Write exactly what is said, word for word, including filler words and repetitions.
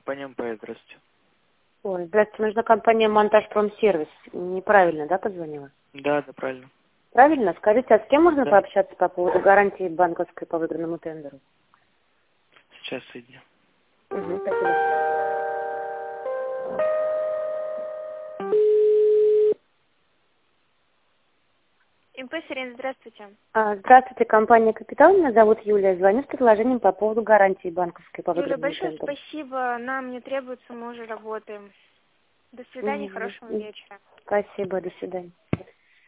Компания МП, здравствуйте. Ой, здравствуйте, нужна компания «Монтаж Промсервис». Неправильно, да, позвонила? Да, да, правильно. Правильно? Скажите, а с кем можно Да. пообщаться по поводу гарантии банковской по выигранному тендеру? Сейчас соединю. Угу, спасибо. МП «Сирена», здравствуйте. А, здравствуйте, компания «Капитал». Меня зовут Юлия. Звоню с предложением по поводу гарантии банковской по Юля, выигранному большое тендеру. спасибо. Нам не требуется, мы уже работаем. До свидания, Мгм. хорошего вечера. Спасибо, до свидания.